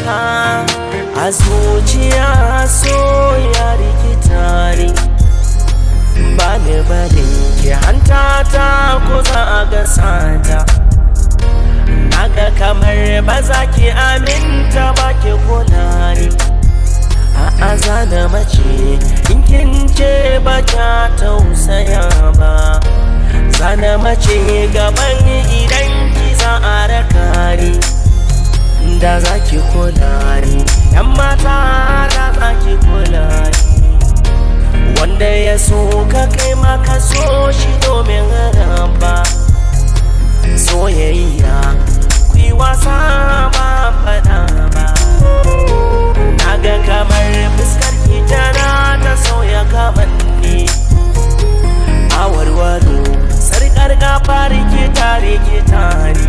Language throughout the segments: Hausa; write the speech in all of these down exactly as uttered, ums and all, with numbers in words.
a zuciya so ya rikita ni, ba ni barin ki hanta ta ko za a gasa ta. Naga kamar ba za ki aminta ba ki kula ni, a'a za na mace in kin ce ba ka tausaya ba. Za na mace gaban idan ki za a raka ni, da za ki kula ni, yan mata da za ki kula ni. Wanda ya so ka kai maka so shi domin raba soyayya, ku yi wasa ba faɗa ba. Naga kamar fuskar ki tana ta sauya kamanni, a warwaro sarƙar gafa rikita rikita ni.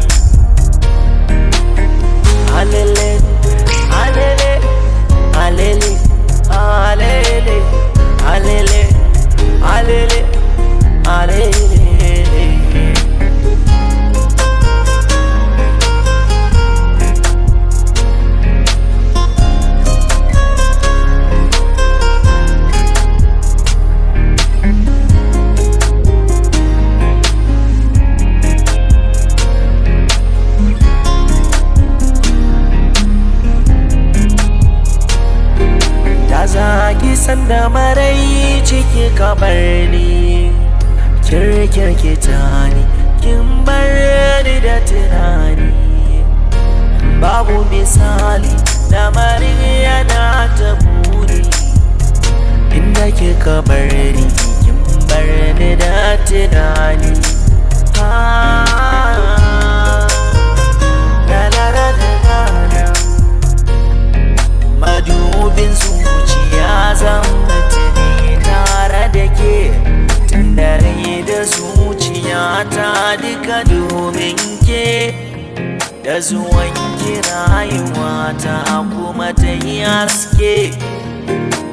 Alele, alele, alele, alele, alele, alele, alele. Zaki sanda marai ciki ka bar ni, kirkirkita ni, kin bar ni da tunani. Babu misali lamarin yana ta buri, inda kika bar ni, kin bar ni da tunani. Madubin zuciya zan mutane tare da ke, tun da rai da zuciya ta duka domin ke. Da zuwan ki rayuwa ta kuma ta yi haske.